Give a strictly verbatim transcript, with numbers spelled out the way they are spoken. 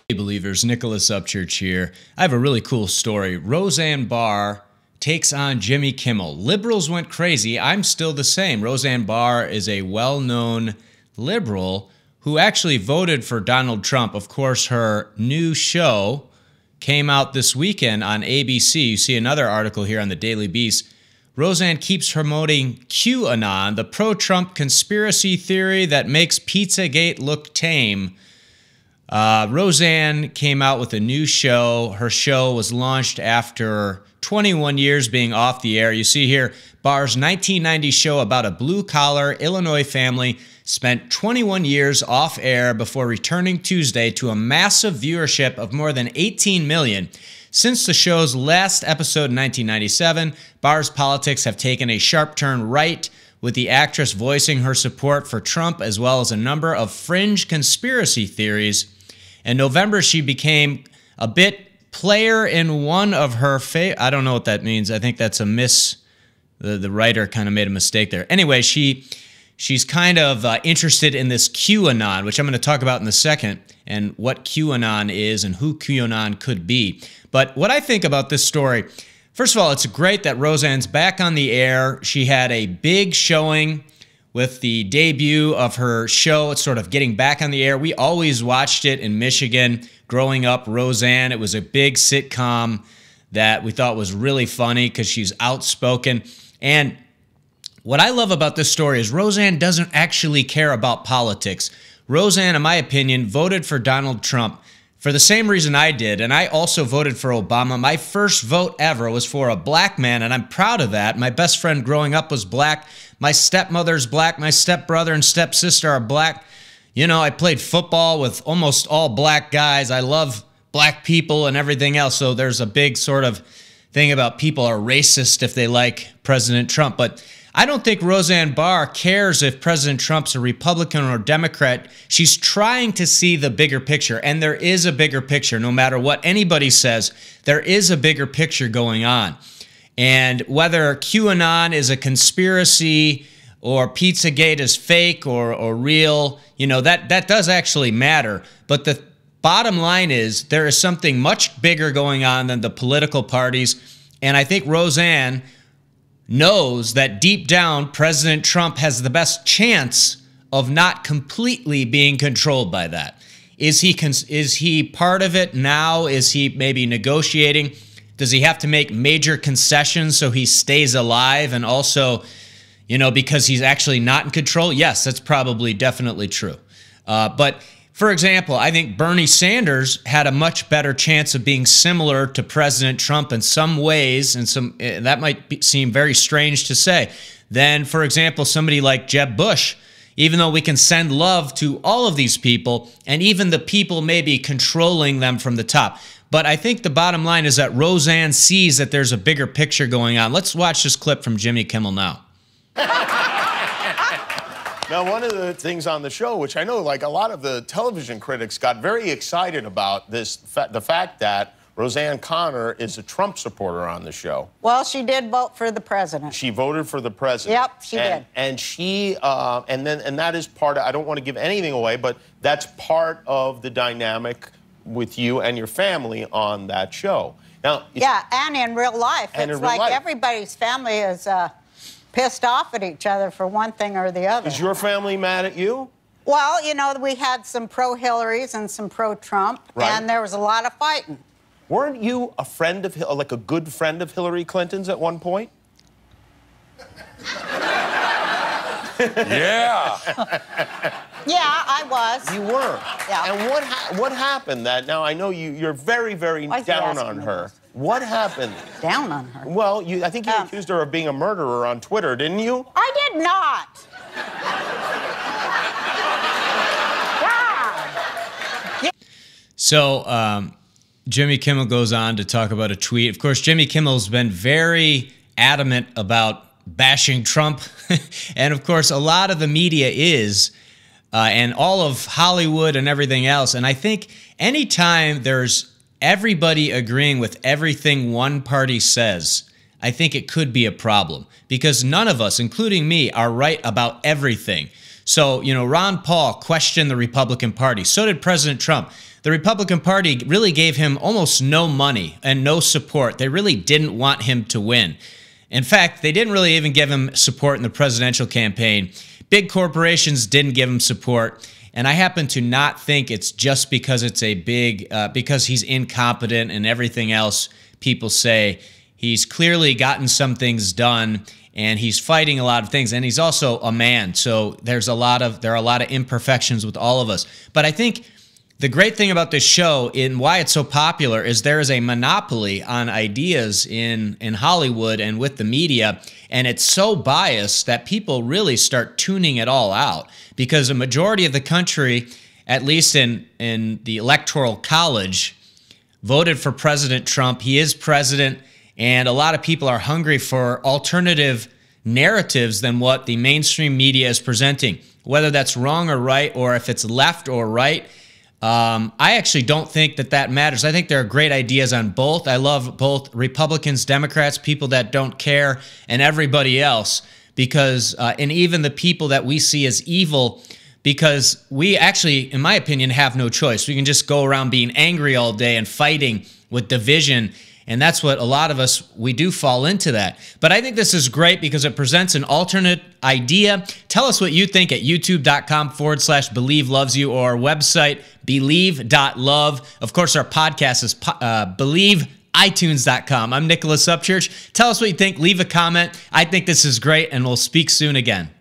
Hey believers, Nicholas Upchurch here. I have a really cool story. Roseanne Barr takes on Jimmy Kimmel. Liberals went crazy. I'm still the same. Roseanne Barr is a well-known liberal who actually voted for Donald Trump. Of course, her new show came out this weekend on A B C. You see another article here on the Daily Beast. Roseanne keeps promoting QAnon, the pro-Trump conspiracy theory that makes Pizzagate look tame. Uh, Roseanne came out with a new show. Her show was launched after twenty-one years being off the air. You see here, Barr's nineteen ninety show about a blue-collar Illinois family spent twenty-one years off air before returning Tuesday to a massive viewership of more than eighteen million. Since the show's last episode in nineteen ninety-seven, Barr's politics have taken a sharp turn right, with the actress voicing her support for Trump as well as a number of fringe conspiracy theories. In November, she became a bit player in one of her fa- I don't know what that means. I think that's a miss. The, the writer kind of made a mistake there. Anyway, she she's kind of uh, interested in this QAnon, which I'm going to talk about in a second, and what QAnon is and who QAnon could be. But what I think about this story, first of all, it's great that Roseanne's back on the air. She had a big showing with the debut of her show. It's sort of getting back on the air. We always watched it in Michigan growing up, Roseanne. It was a big sitcom that we thought was really funny because she's outspoken. And what I love about this story is Roseanne doesn't actually care about politics. Roseanne, in my opinion, voted for Donald Trump for the same reason I did, and I also voted for Obama. My first vote ever was for a black man, and I'm proud of that. My best friend growing up was black. My stepmother's black. My stepbrother and stepsister are black. You know, I played football with almost all black guys. I love black people and everything else, so there's a big sort of thing about people are racist if they like President Trump. But I don't think Roseanne Barr cares if President Trump's a Republican or a Democrat. She's trying to see the bigger picture, and there is a bigger picture. No matter what anybody says, there is a bigger picture going on. And whether QAnon is a conspiracy or Pizzagate is fake or, or real, you know, that, that does actually matter. But the bottom line is there is something much bigger going on than the political parties. And I think Roseanne knows that deep down, President Trump has the best chance of not completely being controlled by that. Is he is he part of it now? Is he maybe negotiating? Does he have to make major concessions so he stays alive? And also, you know, because he's actually not in control? Yes, that's probably definitely true. Uh, but for example, I think Bernie Sanders had a much better chance of being similar to President Trump in some ways, and some that might be, seem very strange to say, than, for example, somebody like Jeb Bush. Even though we can send love to all of these people, and even the people maybe controlling them from the top. But I think the bottom line is that Roseanne sees that there's a bigger picture going on. Let's watch this clip from Jimmy Kimmel now. Now, one of the things on the show, which I know like a lot of the television critics got very excited about, this fa the fact that Roseanne Connor is a Trump supporter on the show. Well, she did vote for the president. She voted for the president. Yep, she and, did. And she, uh, and then, and that is part of, I don't want to give anything away, but that's part of the dynamic with you and your family on that show. Now, yeah, and in real life. And it's in real like life. everybody's family is uh, pissed off at each other for one thing or the other. Is your family mad at you? Well, you know, we had some pro-Hillarys and some pro-Trump, Right. and there was a lot of fighting. Weren't you a friend of, like a good friend of Hillary Clinton's at one point? Yeah. Yeah, I was. You were. Yeah. And what ha what happened that, now I know you, you're very, very Why is he down asking on me her. this? What happened? Down on her. Well, you, I think you Um, accused her of being a murderer on Twitter, didn't you? I did not. God. So um, Jimmy Kimmel goes on to talk about a tweet. Of course, Jimmy Kimmel's been very adamant about bashing Trump. And of course, a lot of the media is, uh, and all of Hollywood and everything else. And I think anytime there's everybody agreeing with everything one party says, I think it could be a problem, because none of us, including me, are right about everything. So, you know, Ron Paul questioned the Republican Party. So did President Trump. The Republican Party really gave him almost no money and no support. They really didn't want him to win. In fact, they didn't really even give him support in the presidential campaign. Big corporations didn't give him support. And I happen to not think it's just because it's a big, uh, because he's incompetent and everything else people say. He's clearly gotten some things done, and he's fighting a lot of things. And he's also a man. So there's a lot of, there are a lot of imperfections with all of us. But I think the great thing about this show and why it's so popular is there is a monopoly on ideas in, in Hollywood and with the media, and it's so biased that people really start tuning it all out because a majority of the country, at least in, in the Electoral College, voted for President Trump. He is president, and a lot of people are hungry for alternative narratives than what the mainstream media is presenting, whether that's wrong or right, or if it's left or right. Um, I actually don't think that that matters. I think there are great ideas on both. I love both Republicans, Democrats, people that don't care, and everybody else, because, uh, and even the people that we see as evil, because we actually, in my opinion, have no choice. We can just go around being angry all day and fighting with division. And that's what a lot of us, we do fall into that. But I think this is great because it presents an alternate idea. Tell us what you think at youtube.com forward slash believe loves you or our website, believe dot love. Of course, our podcast is uh, believe itunes dot com. I'm Nicholas Upchurch. Tell us what you think. Leave a comment. I think this is great, and we'll speak soon again.